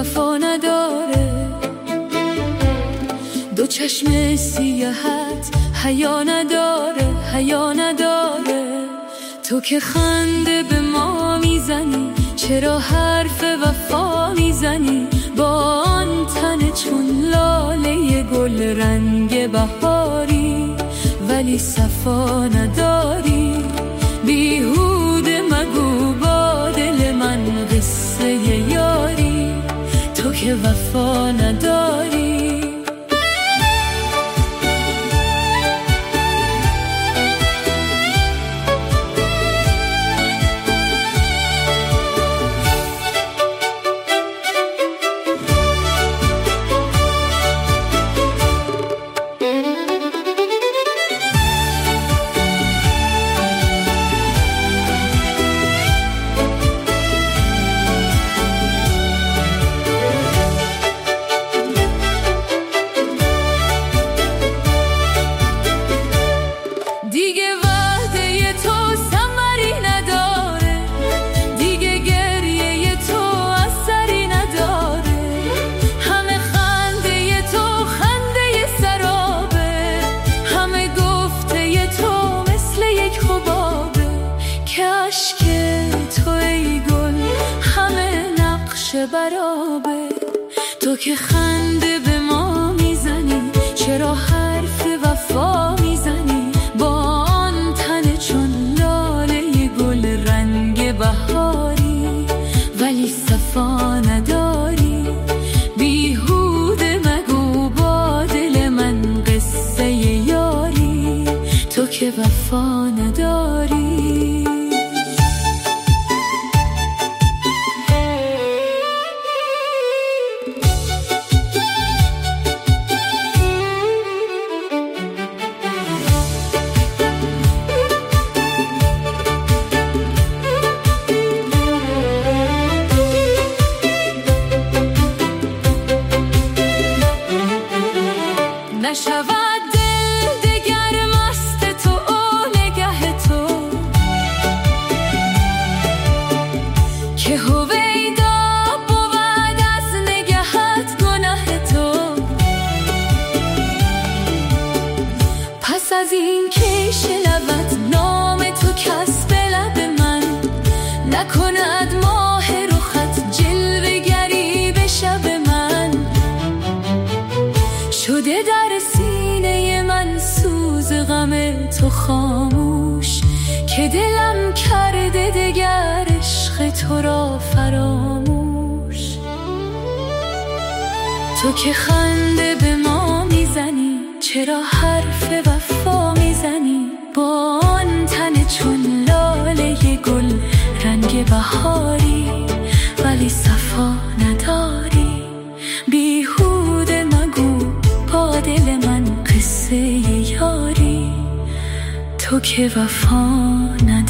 وفا نداره، دو چشم سیاهت حیا نداره، حیا نداره. تو که خنده به ما میزنی، چرا حرف وفا میزنی؟ با آن تن چون لاله گل رنگ بهاری، ولی صفا نداری. بیهوده مگو با دل من قصه یاری، تو که وفا نداری. برابه تو که خنده به ما میزنی، چرا حرف وفا میزنی؟ با آن تن چون لاله گل رنگ بهاری، ولی صفا نداری. بیهوده مگو با دل من قصه یاری، تو که وفا نداری. نشود دل دگر مست تو و نگه تو، که هویدا بود از نگهت گناه تو. پس از این که شلوت نام تو کس به لب من، نکند ماه رخت جلوه گری به شب من. شده در سینه من سوز غم تو خاموش، که دلم کرده دگر عشق تو را فراموش. تو که خنده به ما میزنی، چرا حرف وفا میزنی؟ با آن تن چون لاله گل رنگ بهاری، ولی صفا نداری. بیهوده مگو با دل من قصه یاری، تو که وفا نداری.